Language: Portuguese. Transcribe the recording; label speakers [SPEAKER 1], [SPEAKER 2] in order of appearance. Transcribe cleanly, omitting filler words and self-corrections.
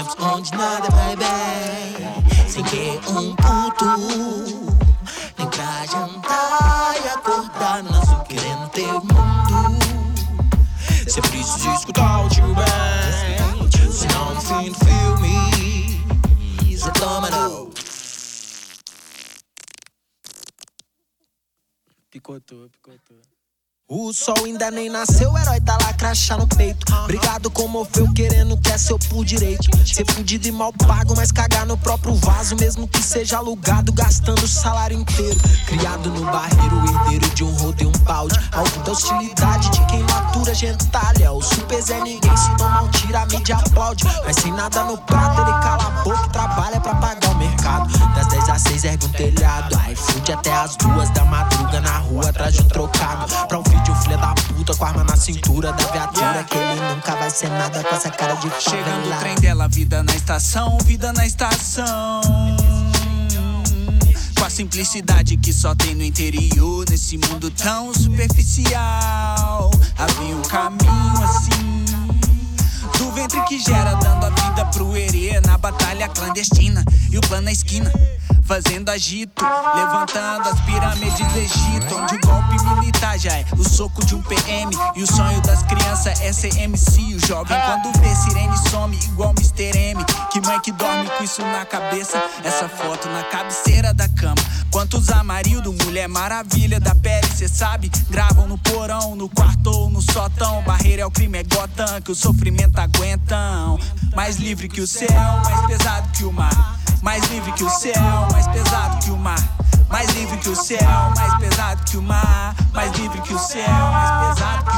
[SPEAKER 1] tempos onde nada vai bem, sem ter um ponto, nem pra jantar e acordar, não sou querendo ter mundo. Cê precisa escutar o tio bem, senão no fim do filme cê toma não. Picotou. O sol ainda nem nasceu, o herói tá lá, crachá no peito. Obrigado comoveu, querendo que é seu por direito. Ser fudido e mal pago, mas cagar no próprio vaso, mesmo que seja alugado, gastando o salário inteiro. Criado no barreiro, herdeiro de um rodeio, um balde. Alvo da hostilidade de quem matura gentalha. O super Zé ninguém, se toma um tiro, a mídia aplaude. Mas sem nada no prato, ele cala a boca e trabalha pra pagar o mercado. Das 10 às 6 ergue um telhado, aí fude até as 2 da madruga na rua, atrás de um trocado. Pra um vídeo, filha da puta, com a arma na cintura da viatura, que ele nunca vai ser nada com essa cara de favela.
[SPEAKER 2] Chegando o trem dela, vida na estação, vida na estação. Com a simplicidade que só tem no interior, nesse mundo tão superficial. Havia um caminho assim, do ventre que gera, dando a vida pro herê na batalha clandestina. E o plano na esquina, fazendo agito, levantando as pirâmides do Egito, onde o golpe militar já é o soco de um PM. E o sonho das crianças é ser MC. O jovem quando vê sirene some igual Mr. M. Que mãe que dorme com isso na cabeça, essa foto na cabeceira da cama. Quantos Amarildo, Mulher Maravilha da pele, cê sabe, gravam no porão, no quarto ou no sótão. Barreira é o crime, é Gotham, que o sofrimento aguentam. Mais livre que o céu, mais pesado que o mar. Mais livre que o céu, mais pesado que o mar. Mais livre que o céu, mais pesado que o mar. Mais livre que o céu, mais pesado que o mar.